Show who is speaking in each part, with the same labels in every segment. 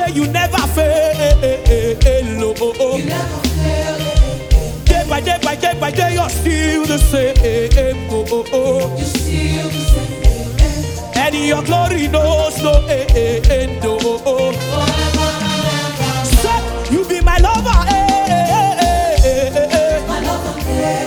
Speaker 1: say you never fail. You never fail. Day by day by day by day, you're still the same. You're still the same. And your glory knows no end. Say you be my lover. My lover.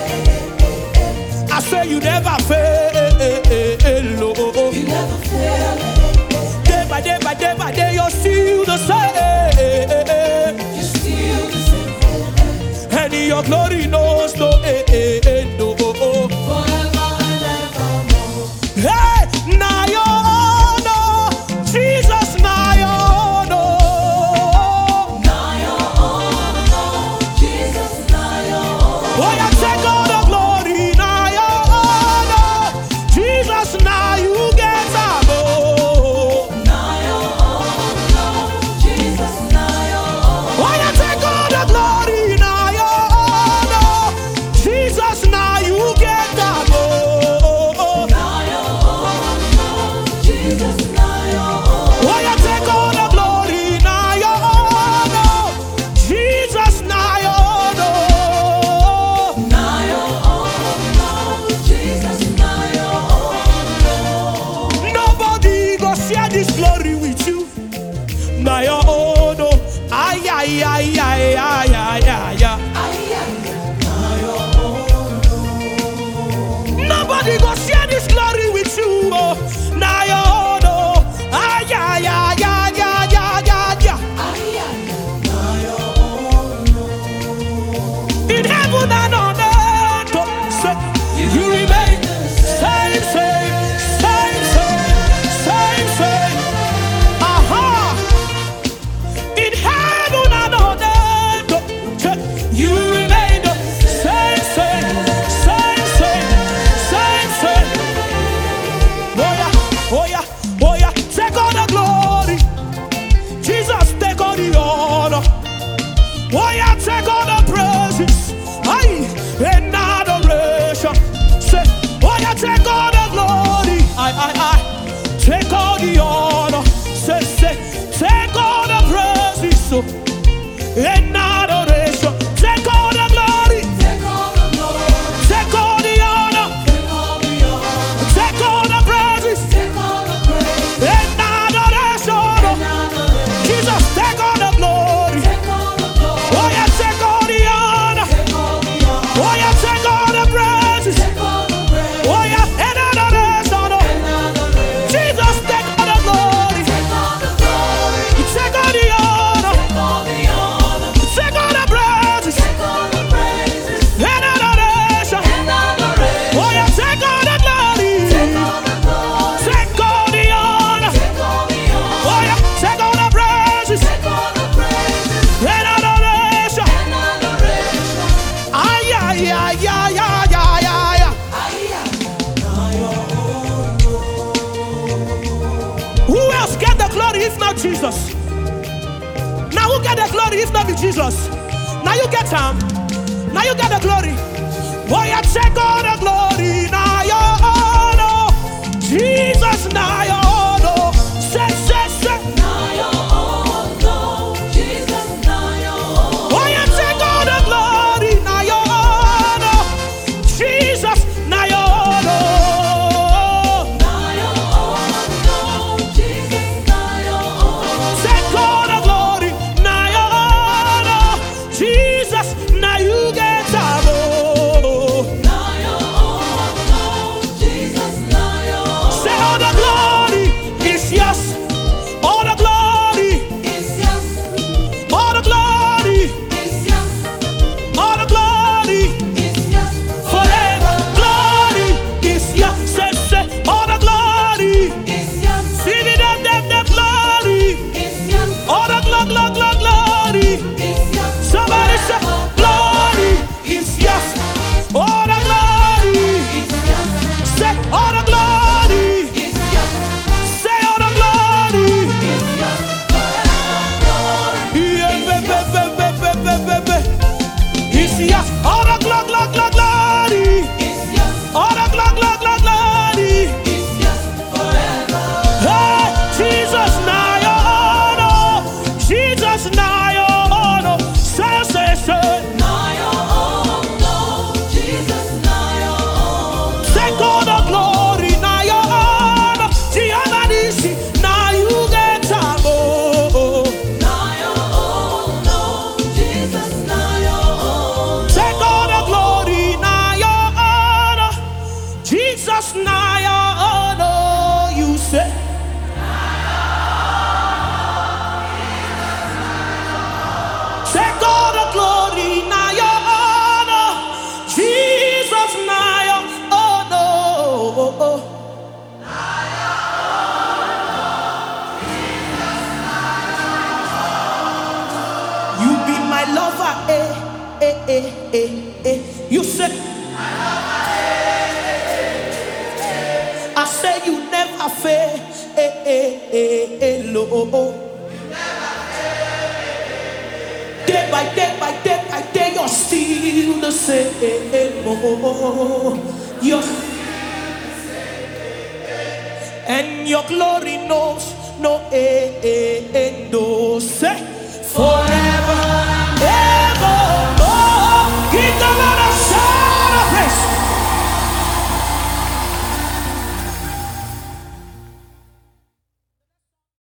Speaker 1: I say you never fail. You never fail. Day by day by day by day, you're still the same. You're still the same. And your glory knows no end. Forever and evermore. Hey, now you know Jesus, now you know. Now you know Jesus, now you know. Oh, you take all the glory, now you know Jesus, now you get up. Now you know Jesus, now you know. Oh, you take all the glory, now you know Jesus, now you get up. Now you know Jesus, now you know. Oh, you take all the glory, now you know Jesus, now you know. Now you know Jesus, now you know. Nobody go share this glory with you. Now you know. Ay, ay, ay, ay, ay, ay, ay, ay. Nobody go share this glory with you. Oh, now you know. Ay, ay, ay, ay, ay, ay, ay. In heaven and on earth, oh, say, you remain same, same, same, same, same, same. Aha. In heaven and on earth, oh, say, you remain the same, same, same, same, same, same. Oh yeah, oh yeah, oh yeah. Take all the glory. Jesus, take all the honor. Oh yeah, take all the praises. Aye, and adoration. Say, oh yeah, take all the glory. Aye. Take all the honor. Say, take all the praises. So, and adoration. Take all the glory. Take all the glory. Take all the honor. Take all the honor. Take all the praises. Take all the praise. And adoration. Jesus, take all the glory. Take all the glory. Oh yeah, take all the honor. Take all the honor. Oh yeah, take all the praises. Take all the praise. Oh yeah, and adoration. Jesus, take all the glory. Take all the glory. Take all the honor. Take all the honor. Take all the praises. Take all the praises. And adoration. Oh yeah, take all the glory. Take all the glory. Take all the honor. Take all the honor. Oh yeah, take all the praises. Take all the praises. And adoration. Ay, ay, ay, ay, ay, ay, ay, ay. Who else get the glory if not Jesus? Now who get the glory if not be Jesus? Now you get him. Now you get the glory. Oh yeah, take all the glory. Now you know Jesus. Now you know. Say. Now you know Jesus. Now you know. Oh yeah, take all the glory. Now you know Jesus. Now you know. Now you know Jesus. Now you know. Take all the glory. Now you know Jesus. Now you get up. Now you know Jesus. Now you know. Say all the glory. You say, I say you never fail. Lord. Day by day by day by day, you're still the same. You're, and your glory knows no end.